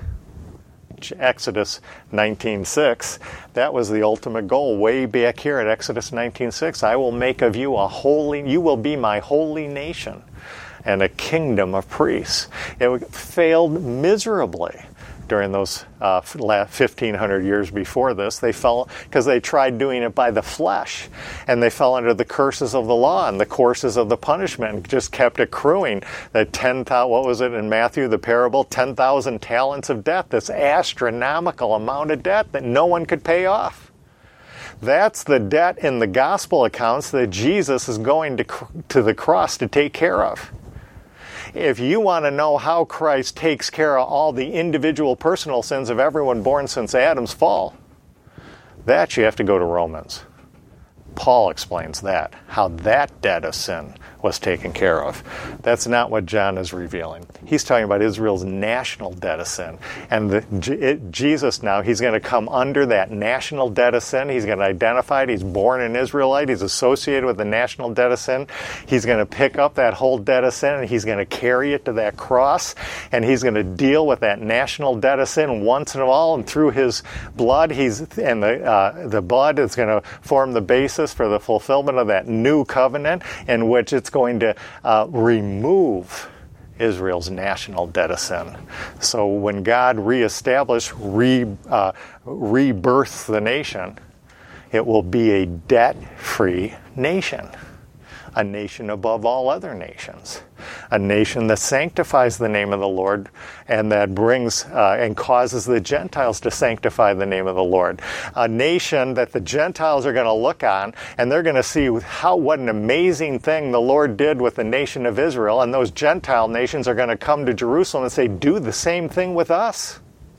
Exodus nineteen six. That was the ultimate goal way back here at Exodus nineteen six. I will make of you a holy, you will be my holy nation and a kingdom of priests. It failed miserably during those uh, fifteen hundred years before this. They fell because they tried doing it by the flesh, and they fell under the curses of the law and the courses of the punishment, and just kept accruing. That ten thousand, what was it in Matthew, the parable, ten thousand talents of debt, this astronomical amount of debt that no one could pay off. That's the debt in the gospel accounts that Jesus is going to to the cross to take care of. If you want to know how Christ takes care of all the individual personal sins of everyone born since Adam's fall, that you have to go to Romans. Paul explains that, how that debt of sin was taken care of. That's not what John is revealing. He's talking about Israel's national debt of sin. And the, it, Jesus now, he's going to come under that national debt of sin. He's going to identify it. He's born an Israelite. He's associated with the national debt of sin. He's going to pick up that whole debt of sin, and he's going to carry it to that cross. And he's going to deal with that national debt of sin once and all. And through his blood, he's and the uh, the blood is going to form the basis for the fulfillment of that new covenant, in which it's going to uh, remove Israel's national debt of sin. So when God reestablished, re, uh, rebirths the nation, it will be a debt-free nation. A nation above all other nations. A nation that sanctifies the name of the Lord, and that brings uh, and causes the Gentiles to sanctify the name of the Lord. A nation that the Gentiles are going to look on, and they're going to see how what an amazing thing the Lord did with the nation of Israel, and those Gentile nations are going to come to Jerusalem and say, do the same thing with us.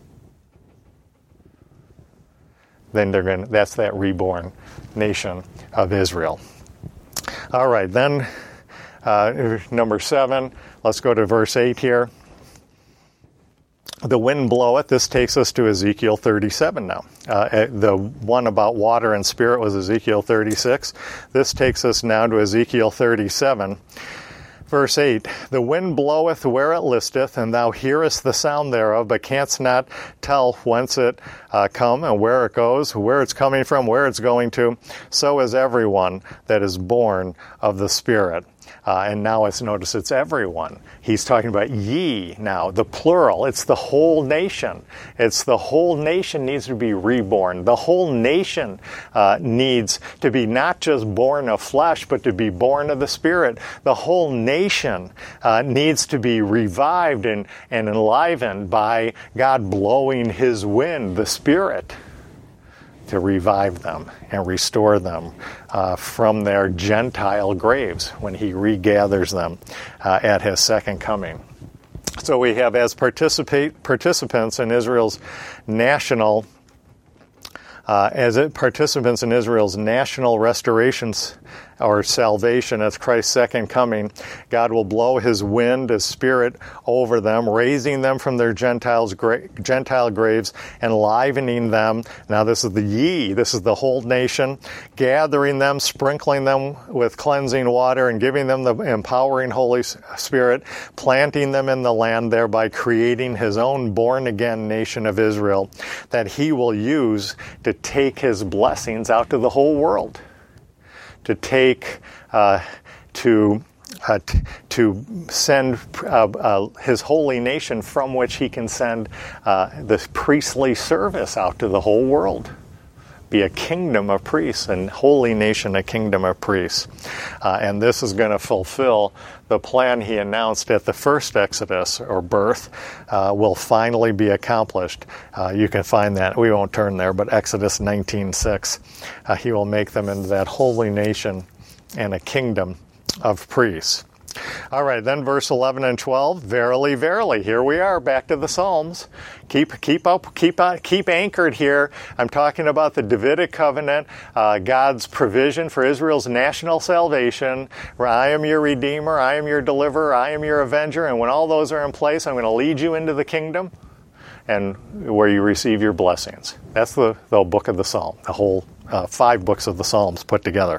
Then they're going to, that's that reborn nation of Israel. All right, then uh, number seven, let's go to verse eight here. The wind bloweth. This takes us to Ezekiel thirty-seven now. Uh, the one about water and spirit was Ezekiel thirty-six. This takes us now to Ezekiel thirty-seven. Verse eight, the wind bloweth where it listeth, and thou hearest the sound thereof, but canst not tell whence it uh, come and where it goes, where it's coming from, where it's going to. So is everyone that is born of the Spirit. Uh, and now it's notice it's everyone. He's talking about ye now, the plural. It's the whole nation. It's the whole nation needs to be reborn. The whole nation uh, needs to be not just born of flesh, but to be born of the Spirit. The whole nation uh, needs to be revived and, and enlivened by God blowing his wind, the Spirit, to revive them and restore them uh, from their Gentile graves when he regathers them uh, at his second coming. So we have as participate participants in Israel's national uh, as it, participants in Israel's national restorations or salvation as Christ's second coming. God will blow his wind, his Spirit over them, raising them from their Gentiles, gra- Gentile graves, enlivening them. Now this is the ye, this is the whole nation, gathering them, sprinkling them with cleansing water, and giving them the empowering Holy Spirit, planting them in the land, thereby creating his own born-again nation of Israel that he will use to take his blessings out to the whole world. To take, uh, to uh, t- to send uh, uh, his holy nation from which he can send uh, the priestly service out to the whole world. Be a kingdom of priests, and holy nation a kingdom of priests. Uh, and this is going to fulfill the plan he announced at the first Exodus, or birth, uh, will finally be accomplished. Uh, you can find that. We won't turn there, but Exodus nineteen six. Uh, he will make them into that holy nation and a kingdom of priests. All right, then verse eleven and twelve, verily, verily, here we are, back to the Psalms. Keep keep up, keep uh, keep anchored here. I'm talking about the Davidic covenant, uh, God's provision for Israel's national salvation. Where I am your Redeemer, I am your deliverer, I am your avenger, and when all those are in place, I'm going to lead you into the kingdom, and where you receive your blessings. That's the, the book of the Psalm, the whole uh, five books of the Psalms put together.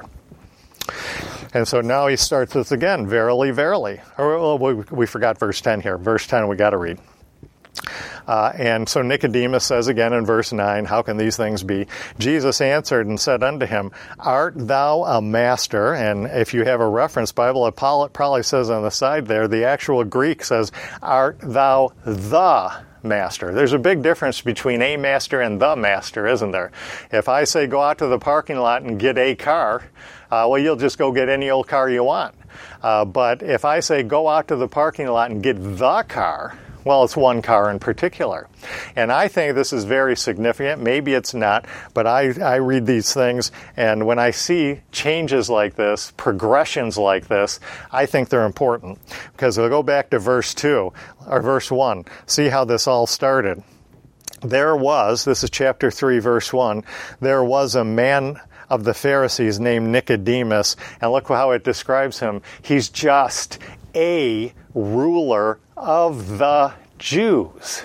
And so now he starts this again, verily, verily. Or, well, we, we forgot verse ten here. Verse ten we got to read. Uh, and so Nicodemus says again in verse nine, how can these things be? Jesus answered and said unto him, art thou a master? And if you have a reference Bible, it probably says on the side there, the actual Greek says, art thou the master? There's a big difference between a master and the master, isn't there? If I say go out to the parking lot and get a car, uh, well, you'll just go get any old car you want. Uh, but if I say go out to the parking lot and get the car, well, it's one car in particular. And I think this is very significant. Maybe it's not, but I, I read these things, and when I see changes like this, progressions like this, I think they're important. Because we'll go back to verse two, or verse one. See how this all started. There was, this is chapter three, verse one, there was a man of the Pharisees named Nicodemus, and look how it describes him. He's just a ruler of the Jews.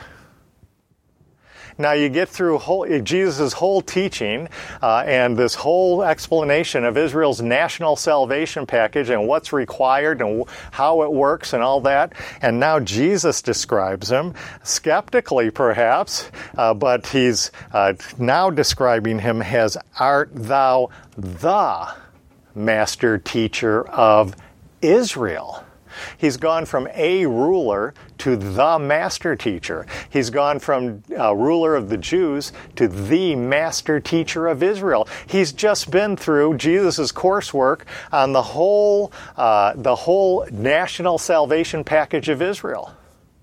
Now you get through whole, Jesus' whole teaching uh, and this whole explanation of Israel's national salvation package and what's required and how it works and all that. And now Jesus describes him, skeptically perhaps, uh, but he's uh, now describing him as, art thou the master teacher of Israel? He's gone from a ruler to the master teacher. He's gone from uh, ruler of the Jews to the master teacher of Israel. He's just been through Jesus' coursework on the whole, uh, the whole national salvation package of Israel.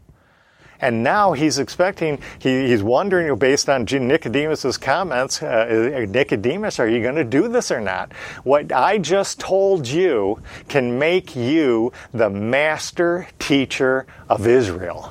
And now he's expecting, he, he's wondering, based on Nicodemus' comments, uh, Nicodemus, are you going to do this or not? What I just told you can make you the master teacher of Israel.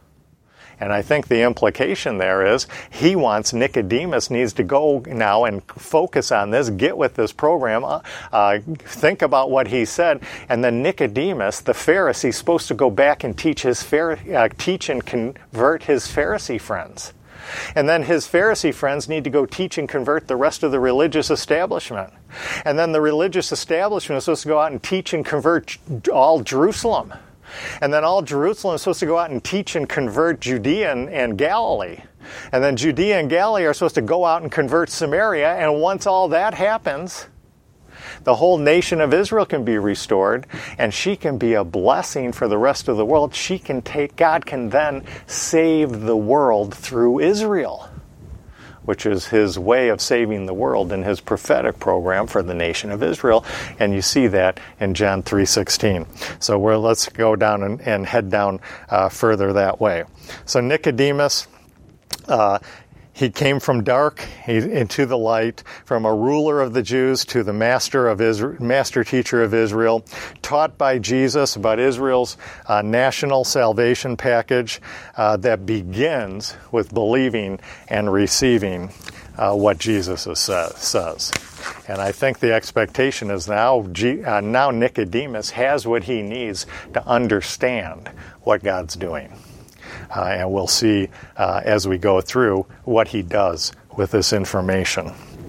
And I think the implication there is he wants, Nicodemus needs to go now and focus on this, get with this program, uh, think about what he said, and then Nicodemus, the Pharisee, is supposed to go back and teach his uh, teach and convert his Pharisee friends. And then his Pharisee friends need to go teach and convert the rest of the religious establishment. And then the religious establishment is supposed to go out and teach and convert all Jerusalem. And then all Jerusalem is supposed to go out and teach and convert Judea and, and Galilee. And then Judea and Galilee are supposed to go out and convert Samaria. And once all that happens, the whole nation of Israel can be restored, and she can be a blessing for the rest of the world. She can take, God can then save the world through Israel, which is his way of saving the world in his prophetic program for the nation of Israel. And you see that in John three sixteen. So we're, let's go down and, and head down uh, further that way. So Nicodemus, uh, he came from dark into the light, from a ruler of the Jews to the master of Israel, master teacher of Israel, taught by Jesus about Israel's uh, national salvation package uh, that begins with believing and receiving uh, what Jesus is, uh, says. And I think the expectation is now, G, uh, now Nicodemus has what he needs to understand what God's doing. Uh, and we'll see uh, as we go through what he does with this information.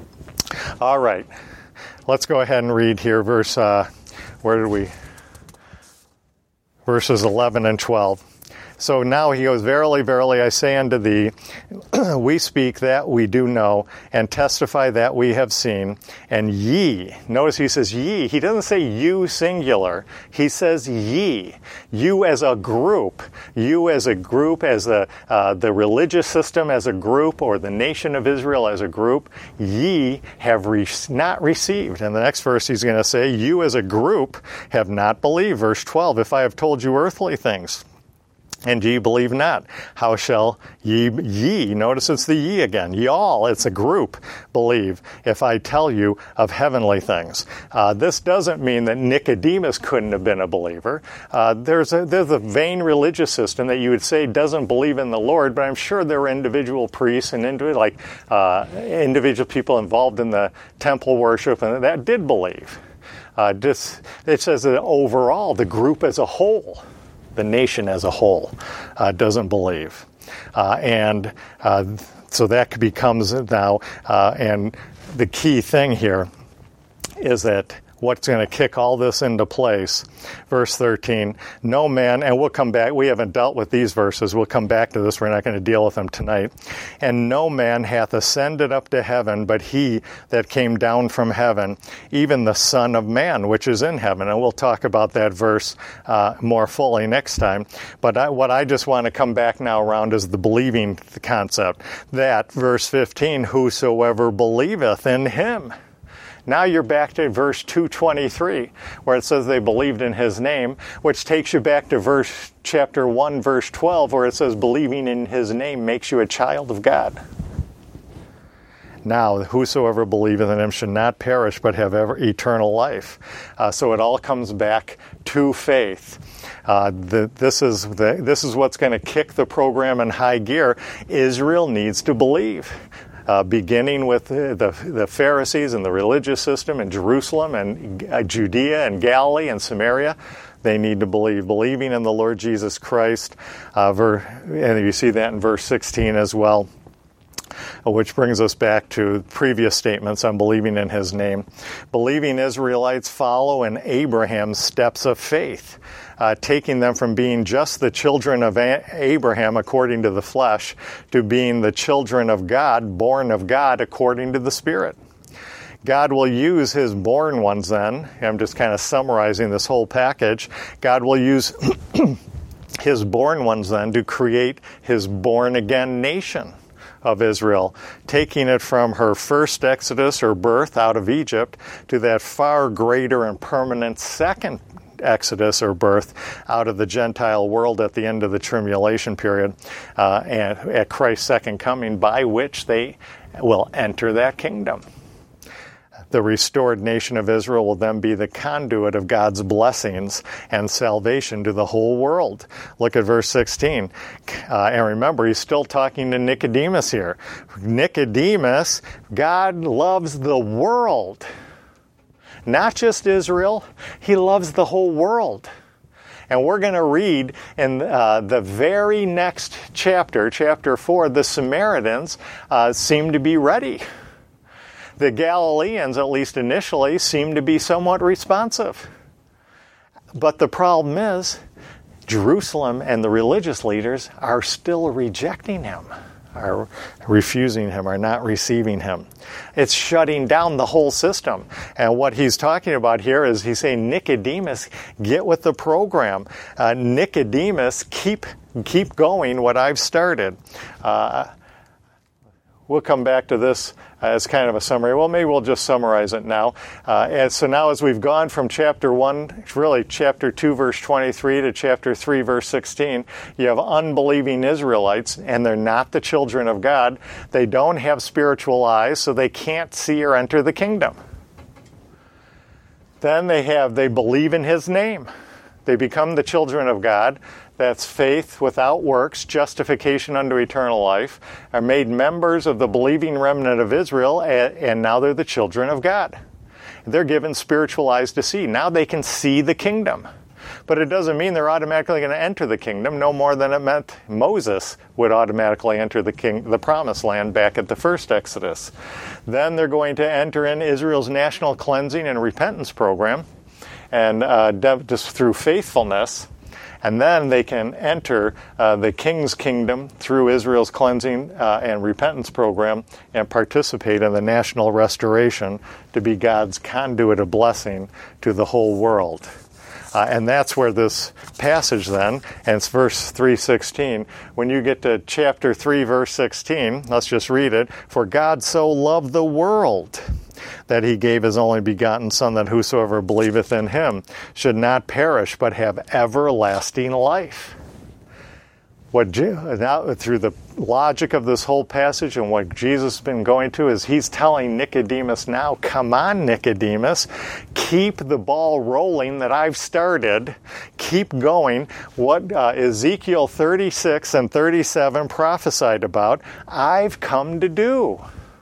All right, let's go ahead and read here verse, uh, where did we, verses eleven and twelve. So now he goes, verily, verily, I say unto thee, we speak that we do know, and testify that we have seen, and ye, notice he says ye, he doesn't say you singular, he says ye, you as a group, you as a group, as a, uh, the religious system as a group, or the nation of Israel as a group, ye have re- not received. And the next verse he's going to say, you as a group have not believed. Verse twelve, if I have told you earthly things, and ye believe not, how shall ye, ye, notice it's the ye again, y'all, it's a group, believe, if I tell you of heavenly things. Uh, this doesn't mean that Nicodemus couldn't have been a believer. Uh, there's, a, there's a vain religious system that you would say doesn't believe in the Lord, but I'm sure there were individual priests and individual, like uh, individual people involved in the temple worship and that did believe. Uh, this, it says that overall, the group as a whole, the nation as a whole, uh, doesn't believe. Uh, and uh, so that becomes now, uh, and the key thing here is that what's going to kick all this into place, verse thirteen, no man, and we'll come back, we haven't dealt with these verses, we'll come back to this, we're not going to deal with them tonight. And no man hath ascended up to heaven, but he that came down from heaven, even the Son of Man, which is in heaven. And we'll talk about that verse uh, more fully next time. But I, what I just want to come back now around is the believing concept. That, verse fifteen, whosoever believeth in him. Now you're back to verse two twenty-three, where it says they believed in his name, which takes you back to verse chapter one, verse twelve, where it says believing in his name makes you a child of God. Now, whosoever believeth in him should not perish, but have ever eternal life. Uh, so it all comes back to faith. Uh, the, this is the, this is what's going to kick the program in high gear. Israel needs to believe. Uh, beginning with the, the, the Pharisees and the religious system in Jerusalem and uh, Judea and Galilee and Samaria, they need to believe. Believing in the Lord Jesus Christ, uh, ver- and you see that in verse sixteen as well, uh, which brings us back to previous statements on believing in his name. Believing Israelites follow in Abraham's steps of faith. Uh, taking them from being just the children of A- Abraham according to the flesh to being the children of God, born of God according to the Spirit. God will use his born ones then, I'm just kind of summarizing this whole package, God will use his born ones then to create his born-again nation of Israel, taking it from her first exodus or birth out of Egypt to that far greater and permanent second exodus or birth out of the Gentile world at the end of the tribulation period uh, and at Christ's second coming, by which they will enter that kingdom. The restored nation of Israel will then be the conduit of God's blessings and salvation to the whole world. Look at verse sixteen. Uh, and remember, he's still talking to Nicodemus here. Nicodemus, God loves the world. Not just Israel, he loves the whole world. And we're going to read in uh, the very next chapter, chapter four, the Samaritans uh, seem to be ready. The Galileans, at least initially, seem to be somewhat responsive. But the problem is, Jerusalem and the religious leaders are still rejecting him, are refusing him, are not receiving him. It's shutting down the whole system. And what he's talking about here is he's saying, Nicodemus, get with the program. Uh, Nicodemus, keep keep going what I've started. Uh, we'll come back to this as kind of a summary. Well, maybe we'll just summarize it now. Uh, and so now as we've gone from chapter one, really chapter two, verse twenty-three to chapter three, verse sixteen, you have unbelieving Israelites, and they're not the children of God. They don't have spiritual eyes, so they can't see or enter the kingdom. Then they have, they believe in his name. They become the children of God. That's faith without works, justification unto eternal life, are made members of the believing remnant of Israel, and now they're the children of God. They're given spiritual eyes to see. Now they can see the kingdom. But it doesn't mean they're automatically going to enter the kingdom, no more than it meant Moses would automatically enter the king, the promised land back at the first Exodus. Then they're going to enter in Israel's national cleansing and repentance program, and uh, just through faithfulness. And then they can enter uh, the King's kingdom through Israel's cleansing uh, and repentance program and participate in the national restoration to be God's conduit of blessing to the whole world. Uh, and that's where this passage then, and it's verse three sixteen, when you get to chapter three, verse sixteen, let's just read it. For God so loved the world that he gave his only begotten Son, that whosoever believeth in him should not perish, but have everlasting life. What now, through the logic of this whole passage and what Jesus has been going to, is he's telling Nicodemus now, come on, Nicodemus, keep the ball rolling that I've started. Keep going. What uh, Ezekiel thirty-six and thirty-seven prophesied about, I've come to do.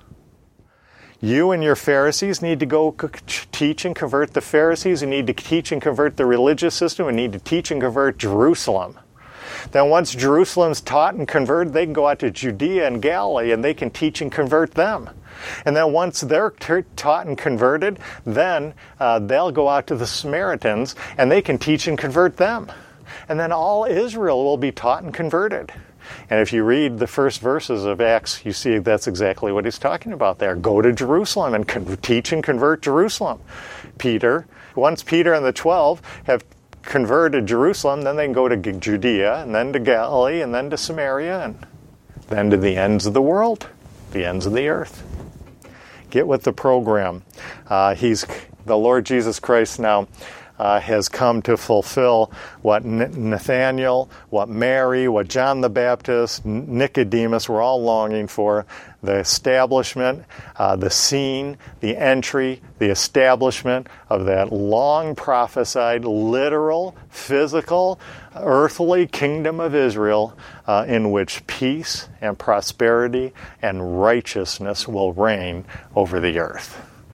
You and your Pharisees need to go teach and convert the Pharisees. You need to teach and convert the religious system. You need to teach and convert Jerusalem. Then once Jerusalem's taught and converted, they can go out to Judea and Galilee and they can teach and convert them. And then once they're t- taught and converted, then uh, they'll go out to the Samaritans and they can teach and convert them. And then all Israel will be taught and converted. And if you read the first verses of Acts, you see that's exactly what he's talking about there. Go to Jerusalem and con- teach and convert Jerusalem. Peter, once Peter and the twelve have converted Jerusalem, then they can go to Judea, and then to Galilee, and then to Samaria, and then to the ends of the world, the ends of the earth. Get with the program. Uh, he's the Lord Jesus Christ now uh, has come to fulfill what Nathaniel, what Mary, what John the Baptist, Nicodemus were all longing for. The establishment, uh, the scene, the entry, the establishment of that long prophesied, literal, physical, earthly kingdom of Israel uh, in which peace and prosperity and righteousness will reign over the earth.